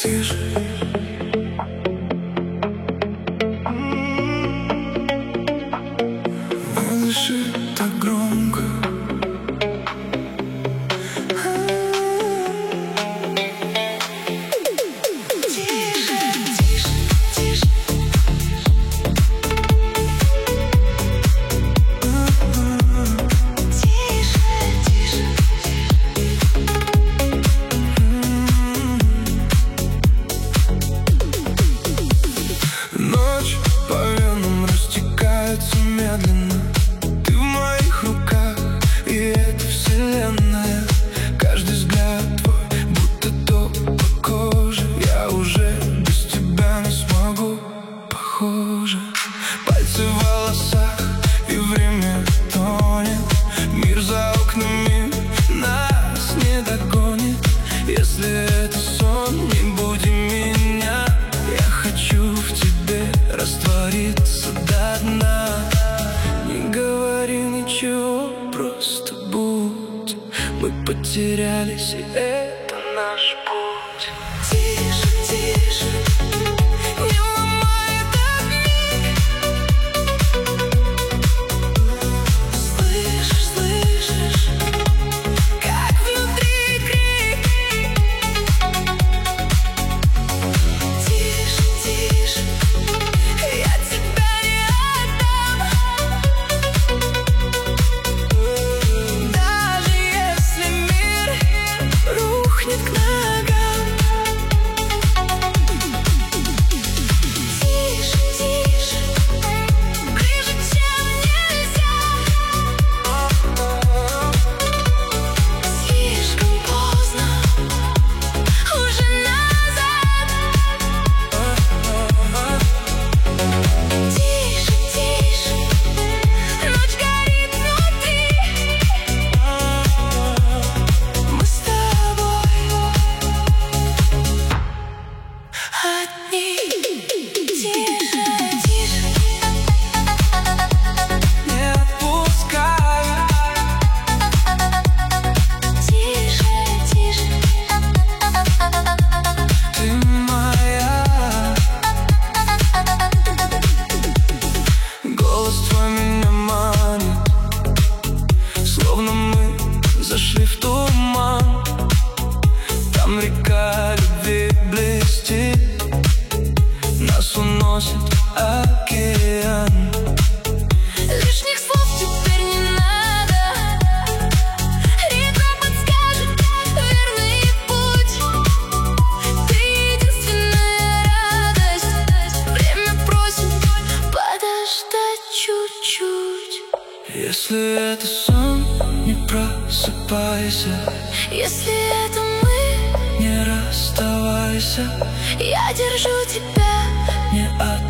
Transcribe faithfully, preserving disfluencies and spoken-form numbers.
тише. Не дыши так громко. Ночь по венам растекается медленно. Ты в моих руках, и это вселенная. Каждый взгляд твой, будто топ по коже. Я уже без тебя не смогу, похоже. Пальцы в волосах, и время тонет. Мир за окнами нас не догонит. Если это сон, не буди меня. Я хочу в тебе раствориться до дна. Не говори ничего, просто будь. Мы потерялись, и это наш путь. Тише, тише, не ломай этот миг. Слышишь, слышишь, как внутри крик. Тише, тише, я тебя не отдам. Даже если мир рухнет к ногам. Тише, тише, ближе, чем нельзя. Слишком поздно, уже назад. Тише, тише, ночь горит внутри. Мы с тобой одни. Тише, тише, не отпускай. Тише, тише, ты моя. Голос твой меня манит, словно мы зашли в туман. Там река любви блестит, нас уносит океан. Лишних слов теперь не надо. Река подскажет верный путь. Ты единственная радость. Время просит подождать чуть-чуть. Если это сон, не просыпайся. Если это мы, не расставайся. Я держу тебя, не